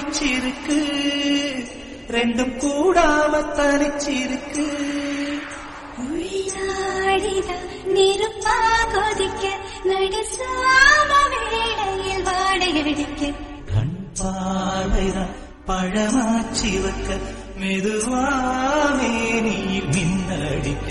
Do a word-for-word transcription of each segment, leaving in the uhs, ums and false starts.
முழிச்சிருக்கு, ரெண்டும் கூடாம தனிச்சிருக்கு. நெருப்பா கொதிக்க நடுசாம வேளையில் வாடையடிக்க கண் பார்வைதான் பழமாச்சி வைக்க மெதுவாமே நீர் மின்னடிக்க.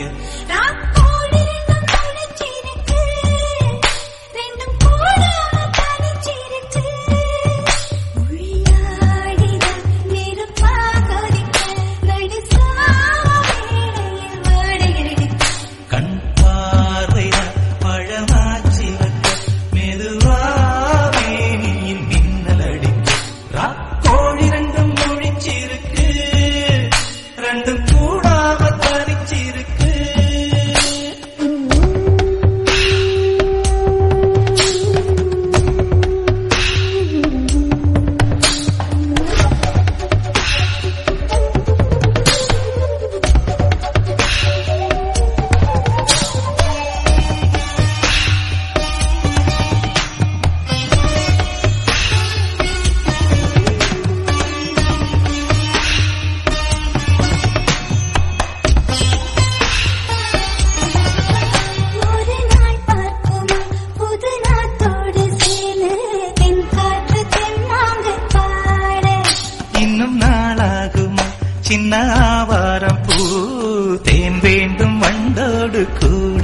சின்ன ஆவாரம் பூ தேன் வேண்டும் வண்டோடு கூட.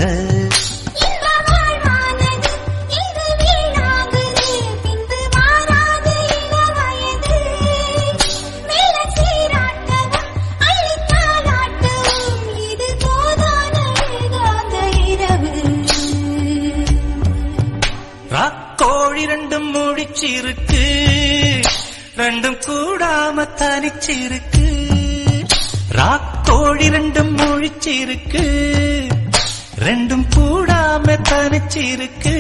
ராக்கோழி ரெண்டும் முழிச்சிருக்கு, ரெண்டும் கூடாம தனிச்சிருக்கு. ராக்கோழி ரெண்டும் முழிச்சிருக்கு, ரெண்டும் கூடாம தனிச்சிருக்கு.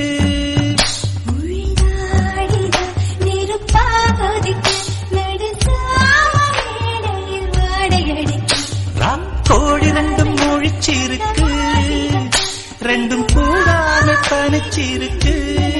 ராக்கோழி ரெண்டும் முழிச்சிருக்கு, ரெண்டும் கூடாம தனிச்சிருக்கு.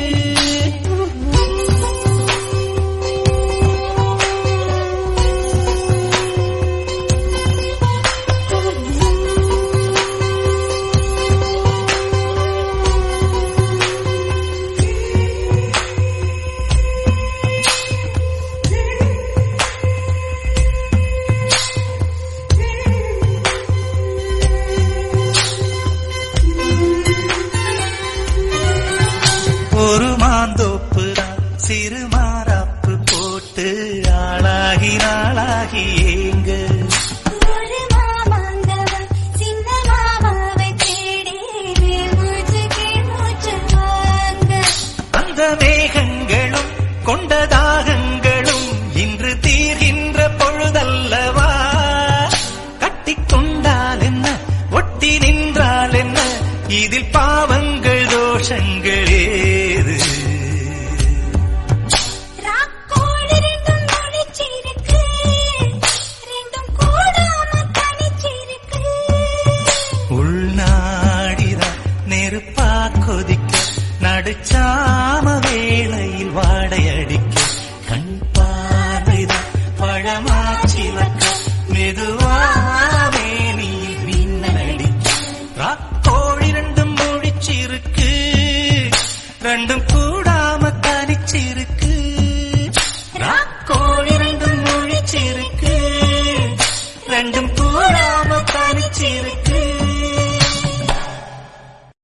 ஒரு மாந்தோப்பு சிறு மாறாப்பு போட்டு ஆளாகி நாளாகி ஏங்க. ஒரு மாமாங்கவன் சின்ன மாமாவை தேடி மூச்சு மூச்சு வாங்க. அந்த மேகங்களும் கொண்ட தாகங்களும் இன்று தீர்கின்ற பொழுதல்லவா. கட்டிக்கொண்டால் என்ன, ஒட்டி நின்றால் என்ன, இதில் பாவங்கள் தோஷங்கள் ஏது? உள்நாடிதான் நெருப்பா கொதிக்க நடுச்சாம வேளையில் வாடையடிக்க. கண் பார்வைதான் பழமாச்சி வைக்க மெதுவாவே நீ மின்னடிக்க. ராக்கோழி ரெண்டும் முழிச்சிருக்கு, ரெண்டும் கூடாம தனிச்சிருக்கு. ராக்கோழி ரெண்டும் முழிச்சிருக்கு, ரெண்டும்